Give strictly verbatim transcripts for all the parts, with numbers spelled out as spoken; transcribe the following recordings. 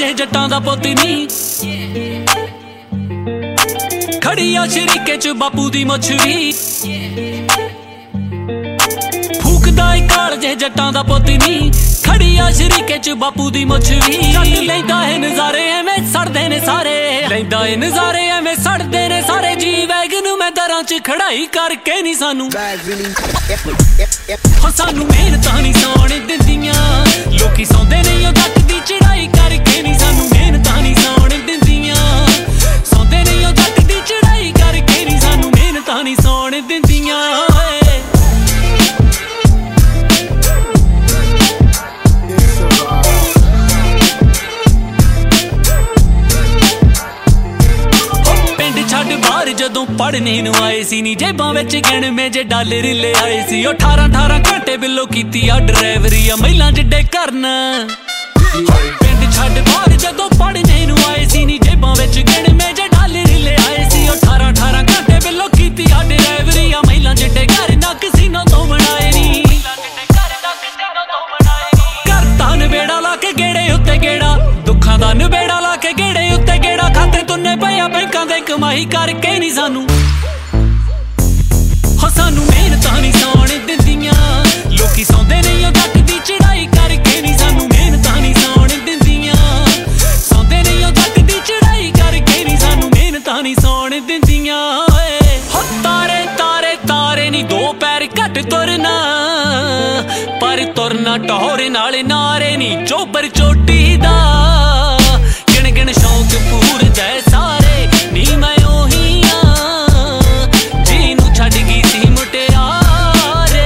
ਜੇ ਜੱਟਾਂ ਦਾ ਪੁੱਤ ਨੀ ਖੜੀ ਆ ਸ਼ਰੀਕੇ ਚ ਬਾਪੂ ਦੀ ਮੁੱਛ ਵੀ ਫੂਕਦਾ ਏ ਕਾਲ ਜੇ ਜੱਟਾਂ ਦਾ ਪੁੱਤ ਨੀ ਖੜੀ ਆ ਸ਼ਰੀਕੇ ਚ ਬਾਪੂ ਦੀ ਮੁੱਛ ਵੀ ਜੱਟ ਲੈਂਦਾ ਏ ਨਜ਼ਾਰੇ ਐਵੇਂ ਸੜਦੇ ਨੇ ਸਾਰੇ ਲੈਂਦਾ ਏ ਨਜ਼ਾਰੇ ਐਵੇਂ ਸੜਦੇ ਨੇ ਸਾਰੇ ਜੀ ਵੈਗਨ ਮੈਂ ਦਰਾਂ ਚ ਖੜਾਈ ਕਰਕੇ ਨੀ ਸਾਨੂੰ ਹੋ ਸਾਨੂੰ ਮਿਹਨਤਾਂ ਨੀ ਸੌਣ ਦਿੰਦੀਆਂ ਲੋਕੀ ਸੌਂਦੇ ਨਹੀਂ ਉਹ ਜੱਟ ਦੀ ਚੜਾਈ ਕਰਕੇ ਨੀ ਸਾਨੂੰ ਮਿਹਨਤਾਂ ਨੀ ਸੌਣ ਦਿੰਦੀਆਂ ਸੌਂਦੇ ਨਹੀਂ ਉਹ ਜੱਟ ਦੀ ਚੜਾਈ ਕਰਕੇ ਨੀ ਸਾਨੂੰ ਮਿਹਨਤਾਂ ਨੀ ਸੌਣ ਦਿੰਦੀਆਂ ਜਦੋਂ ਪੜ੍ਹਨੇ ਨੂੰ ਆਏ ਸੀ ਨੀ ਜੇਬਾਂ ਵਿੱਚ ਗਿਣਵੇਂ ਜੇ ਡਾਲਰ ਲੈ ਆਏ ਸੀ ਉਹ ਅਠਾਰਾਂ ਅਠਾਰਾਂ ਘੰਟੇ ਬਿੱਲੋ ਕੀਤੀ ਆ ਡਰਾਈਵਰੀ ਆ ਮਹਿਲਾਂ ਜਿੱਡੇ ਕਰਨ ਪਿੰਡ ਛੱਡ ਬਾਹਰ ਜਦੋਂ ਪੜ੍ਹਨੇ ਨੂੰ ਆਏ ਸੀ ਨੀ ਜੇਬਾਂ ਵਿੱਚ ਗਿਣਵੇਂ ਜੇ ਡਾਲਰ ਲੈ ਆਏ ਸੀ ਉਹ ਅਠਾਰਾਂ ਅਠਾਰਾਂ ਘੰਟੇ ਬਿੱਲੋ ਕੀਤੀ ਆ ਡਰਾਈਵਰੀ ਆ ਮਹਿਲਾਂ ਜਿੱਡੇ ਘਰ ਨਾ ਕਸੀਨੋ ਤੋਂ ਬਣਾਏ ਨੀ ਘਰ ਤਾਂ ਨਵੇੜਾ ਲਾ ਕੇ ਗੇੜੇ ਉੱਤੇ ਗੇੜਾ ਦੁੱਖਾਂ ਦਾ ਨਵੇੜਾ ਲਾ ਕੇ ਗੇੜੇ ਉੱਤੇ ਗੇੜਾ ਖਾਤੇ ਤੁੰਨੇ ਪਿਆ ਬੈਂਕਾਂ ਦੇ ਕਮਾਈ ਕਰਕੇ ਨੀ ਸਾਨੂੰ ਹੋ ਸਾਨੂੰ ਮਿਹਨਤਾਂ ਨੀ ਸੌਣ ਦਿੰਦੀਆਂ ਲੋਕੀ ਸੌਂਦੇ ਨਹੀਂ ਉਹ ਜੱਟ ਦੀ ਚੜਾਈ ਕਰਕੇ ਨੀ ਸਾਨੂੰ ਮਿਹਨਤਾਂ ਨੀ ਸੌਣ ਦਿੰਦੀਆਂ ਸੌਂਦੇ ਨਹੀਂ ਉਹ ਜੱਟ ਦੀ ਚੜਾਈ ਕਰਕੇ ਨੀ ਸਾਨੂੰ ਮਿਹਨਤਾਂ ਨੀ ਸੌਣ ਦਿੰਦੀਆਂ ਹੋ ਤਾਰੇ ਤਾਰੇ ਤਾਰੇ ਨੀ ਦੋ ਪੈਰ ਘੱਟ ਤੁਰਨਾ ਪਰ ਤੁਰਨਾ ਟੋਰੇ ਨਾਲ ਨਾਰੇ ਨੀ ਚੋਬਰ ਚੋਟੀ ਦਾ ਗਿਣ ਗਿਣ ਸ਼ੌਕ ਪੂਰਦਾ ਸਾਰੇ ਨੀ ਮੈਂ ਉਹੀ ਆ ਜਿਹਨੂੰ ਛੱਡ ਗਈ ਸੀ ਮੁਟਿਆਰੇ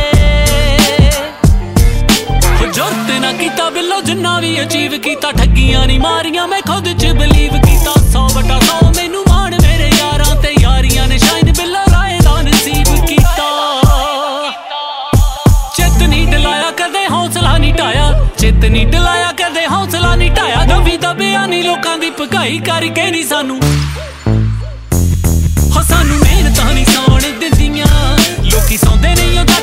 ਹੋ ਜੁਰਤ ਨਾ ਕੀਤਾ ਬਿੱਲੋ ਜਿੰਨਾ ਵੀ ਅਚੀਵ ਕੀਤਾ ਠੱਗੀਆਂ ਨੀ ਮਾਰੀਆਂ ਮੈਂ ਖੁਦ ਚ ਬਲੀਵ ਕੀਤਾ ਸੌ ਬਟਾ ਸੌ ਮੈਨੂੰ ਮਾਣ ਮੇਰੇ ਯਾਰਾਂ ਤੇ ਯਾਰੀਆਂ ਨੇ ਸ਼ਾਇਦ ਬਿੱਲੋ ਰਾਏ ਦਾ ਨਸੀਬ ਕੀਤਾ ਚਿੱਤ ਨੀ ਡਲਾਇਆ ਕਦੇ ਹੌਸਲਾ ਨੀ ਢਾਇਆ ਚਿੱਤ ਨੀ ਡਲਾਇਆ ਕਦੇ ਹੌਸਲਾ ਨੀ ਢਾਇਆ ਦਬੀ ਦਬਿਆ ਨੀ ਲੋਕਾਂ ਦੀ ਭਕਾਈ ਕਰਕੇ ਨੀ ਸਾਨੂੰ ਹੋ ਸਾਨੂੰ ਮਿਹਨਤਾਂ ਨੀ ਸੌਣ ਦਿੰਦੀਆਂ ਲੋਕੀ ਸੌਂਦੇ ਨਹੀਂ ਉਹ